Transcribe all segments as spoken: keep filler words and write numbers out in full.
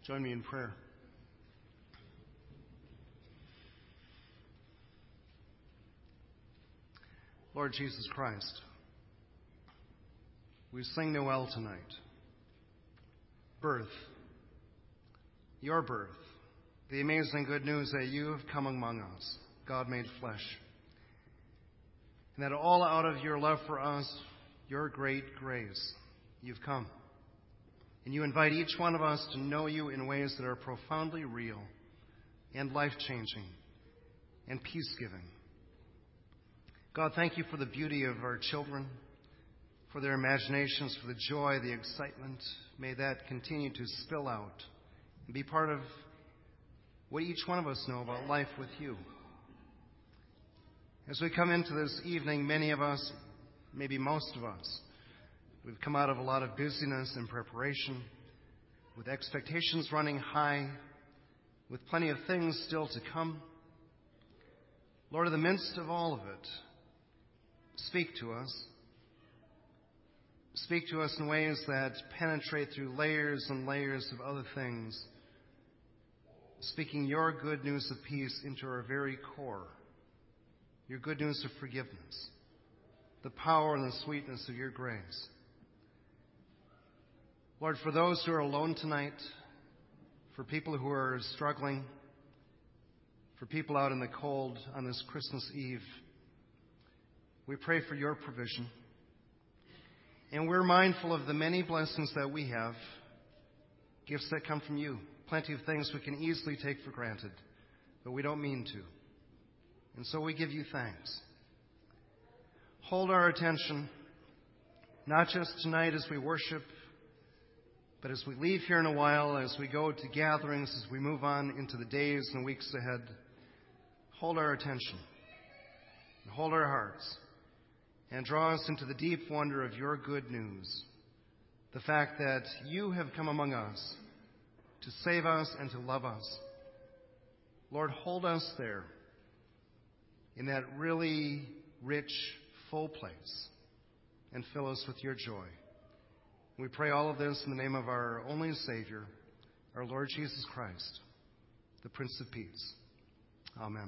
Join me in prayer. Lord Jesus Christ, we sing Noel tonight. Birth, your birth, the amazing good news that you have come among us, God made flesh, and that all out of your love for us, your great grace, you've come. And you invite each one of us to know you in ways that are profoundly real and life-changing and peace-giving. God, thank you for the beauty of our children, for their imaginations, for the joy, the excitement. May that continue to spill out and be part of what each one of us know about life with you. As we come into this evening, many of us, maybe most of us, we've come out of a lot of busyness and preparation, with expectations running high, with plenty of things still to come. Lord, in the midst of all of it, speak to us. Speak to us in ways that penetrate through layers and layers of other things, speaking your good news of peace into our very core, your good news of forgiveness, the power and the sweetness of your grace. Lord, for those who are alone tonight, for people who are struggling, for people out in the cold on this Christmas Eve, we pray for your provision. And we're mindful of the many blessings that we have, gifts that come from you, plenty of things we can easily take for granted, but we don't mean to. And so we give you thanks. Hold our attention, not just tonight as we worship, but as we leave here in a while, as we go to gatherings, as we move on into the days and weeks ahead. Hold our attention and hold our hearts and draw us into the deep wonder of your good news, the fact that you have come among us to save us and to love us. Lord, hold us there in that really rich, full place and fill us with your joy. We pray all of this in the name of our only Savior, our Lord Jesus Christ, the Prince of Peace. Amen.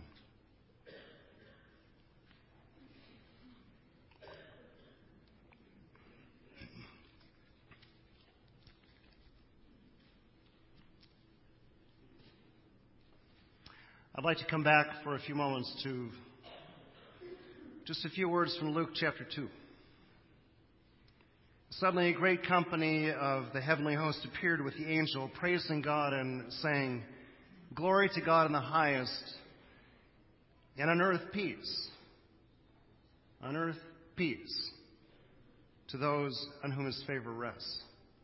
I'd like to come back for a few moments to just a few words from Luke chapter two. Suddenly a great company of the heavenly host appeared with the angel, praising God and saying, "Glory to God in the highest, and on earth peace. On earth peace to those on whom his favor rests."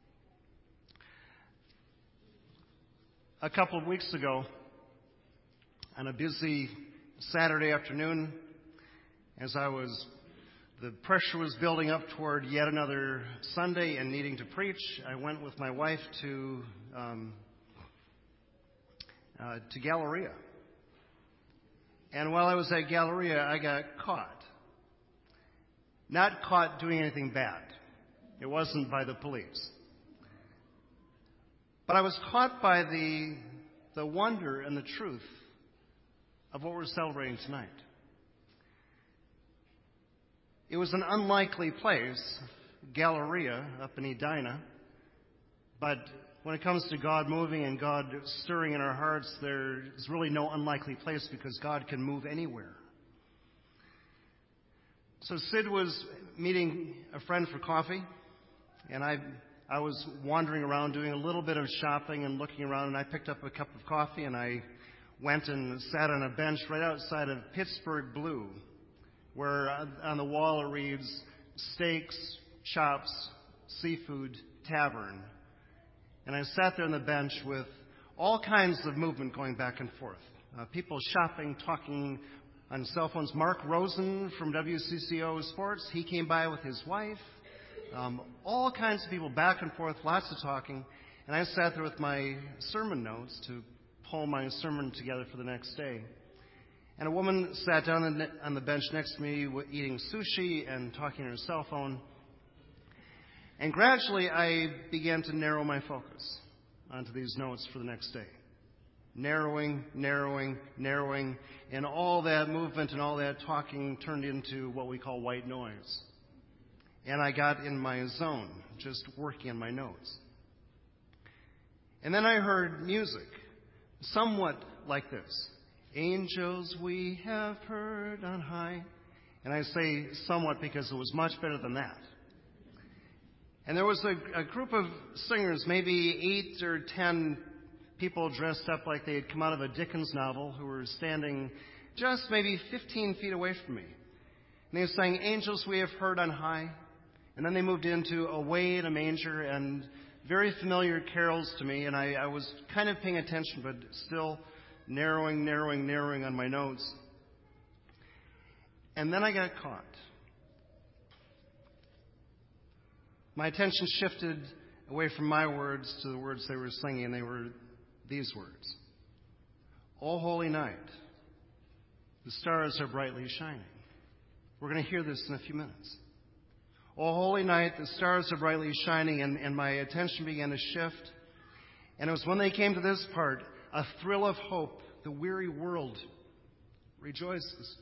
A couple of weeks ago, on a busy Saturday afternoon, as I was, the pressure was building up toward yet another Sunday and needing to preach, I went with my wife to um, uh, to Galleria. And while I was at Galleria, I got caught. Not caught doing anything bad. It wasn't by the police. But I was caught by the the wonder and the truth of what we're celebrating tonight. It was an unlikely place, Galleria up in Edina, but when it comes to God moving and God stirring in our hearts, there's really no unlikely place because God can move anywhere. So Sid was meeting a friend for coffee, and I I was wandering around doing a little bit of shopping and looking around, and I picked up a cup of coffee and I went and sat on a bench right outside of Pittsburgh Blue, where on the wall it reads, "Steaks, Chops, Seafood, Tavern." And I sat there on the bench with all kinds of movement going back and forth. Uh, people shopping, talking on cell phones. Mark Rosen from W C C O Sports, he came by with his wife. Um, all kinds of people back and forth, lots of talking. And I sat there with my sermon notes to pull my sermon together for the next day. And a woman sat down on the bench next to me eating sushi and talking on her cell phone. And gradually I began to narrow my focus. onto these notes for the next day. Narrowing, narrowing, narrowing, and all that movement and all that talking turned into what we call white noise. And I got in my zone, just working on my notes. And then I heard music, somewhat like this. Angels we have heard on high. And I say somewhat because it was much better than that. And there was a, a group of singers, maybe eight or ten people dressed up like they had come out of a Dickens novel, who were standing just maybe fifteen feet away from me. And they sang Angels we have heard on high. And then they moved into Away in a Manger and very familiar carols to me. And I, I was kind of paying attention, but still narrowing, narrowing, narrowing on my notes. And then I got caught. My attention shifted away from my words to the words they were singing, and they were these words. O holy night, the stars are brightly shining. We're going to hear this in a few minutes. O holy night, the stars are brightly shining, and, and my attention began to shift. And it was when they came to this part, a thrill of hope, the weary world rejoices.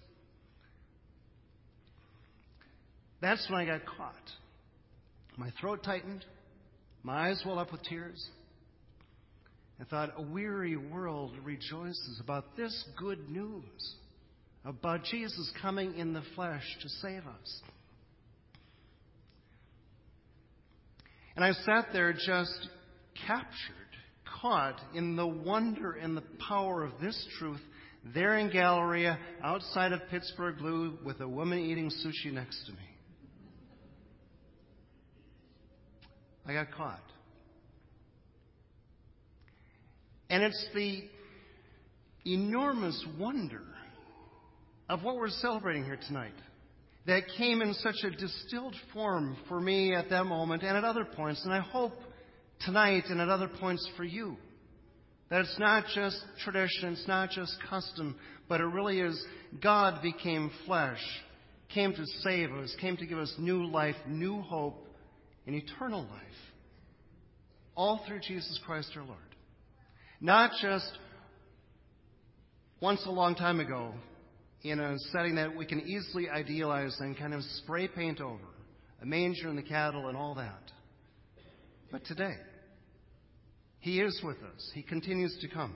That's when I got caught. My throat tightened. My eyes welled up with tears. I thought, a weary world rejoices about this good news, about Jesus coming in the flesh to save us. And I sat there just captured, caught in the wonder and the power of this truth, there in Galleria, outside of Pittsburgh Blue, with a woman eating sushi next to me. I got caught. And it's the enormous wonder of what we're celebrating here tonight that came in such a distilled form for me at that moment and at other points, and I hope tonight and at other points for you. That it's not just tradition, it's not just custom, but it really is God became flesh, came to save us, came to give us new life, new hope, and eternal life. All through Jesus Christ our Lord. Not just once a long time ago in a setting that we can easily idealize and kind of spray paint over, a manger and the cattle and all that. But today, He is with us. He continues to come.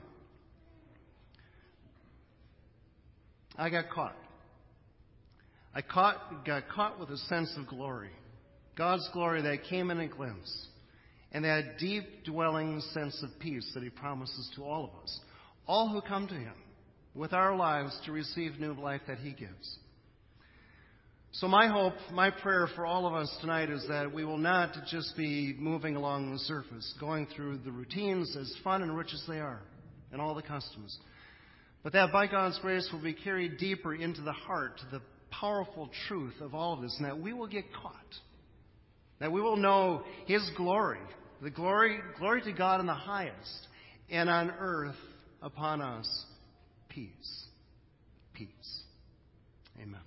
I got caught. I caught, got caught with a sense of glory. God's glory that came in a glimpse. And that deep dwelling sense of peace that He promises to all of us. All who come to Him with our lives to receive new life that He gives. So my hope, my prayer for all of us tonight is that we will not just be moving along the surface, going through the routines as fun and rich as they are, and all the customs. But that by God's grace will be carried deeper into the heart, to the powerful truth of all of this, and that we will get caught. That we will know His glory, the glory, glory to God in the highest, and on earth upon us, peace. Peace. Amen.